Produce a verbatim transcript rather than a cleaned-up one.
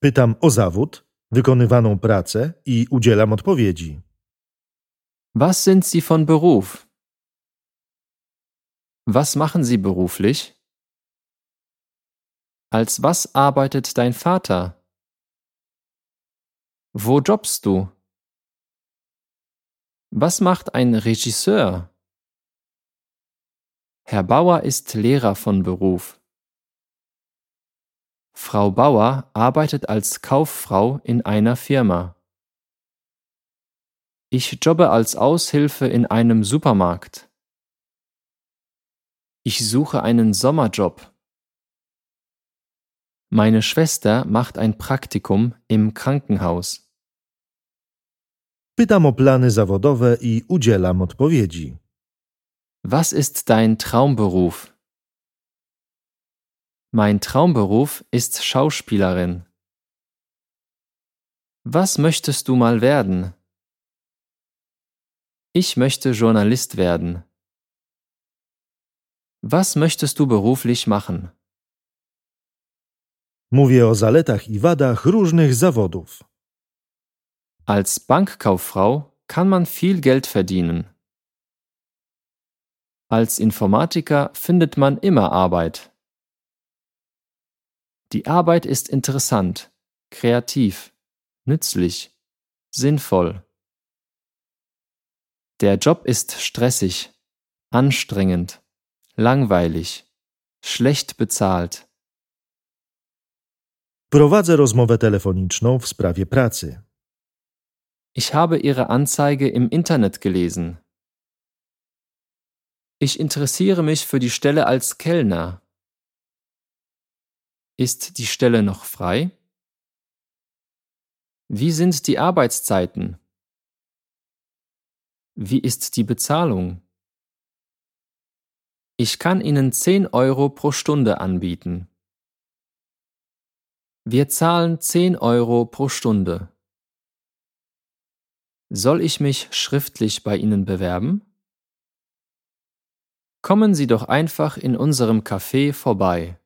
Pytam o zawód, wykonywaną pracę i udzielam odpowiedzi. Was sind Sie von Beruf? Was machen Sie beruflich? Als was arbeitet dein Vater? Wo jobbst du? Was macht ein Regisseur? Herr Bauer ist Lehrer von Beruf. Frau Bauer arbeitet als Kauffrau in einer Firma. Ich jobbe als Aushilfe in einem Supermarkt. Ich suche einen Sommerjob. Meine Schwester macht ein Praktikum im Krankenhaus. Pytam o plany zawodowe i udzielam odpowiedzi. Was ist dein Traumberuf? Mein Traumberuf ist Schauspielerin. Was möchtest du mal werden? Ich möchte Journalist werden. Was möchtest du beruflich machen? Mówię o zaletach i wadach różnych zawodów. Als Bankkauffrau kann man viel Geld verdienen. Als Informatiker findet man immer Arbeit. Die Arbeit ist interessant, kreativ, nützlich, sinnvoll. Der Job ist stressig, anstrengend, langweilig, schlecht bezahlt. Prowadzę rozmowę telefoniczną w sprawie pracy. Ich habe Ihre Anzeige im Internet gelesen. Ich interessiere mich für die Stelle als Kellner. Ist die Stelle noch frei? Wie sind die Arbeitszeiten? Wie ist die Bezahlung? Ich kann Ihnen zehn Euro pro Stunde anbieten. Wir zahlen zehn Euro pro Stunde. Soll ich mich schriftlich bei Ihnen bewerben? Kommen Sie doch einfach in unserem Café vorbei.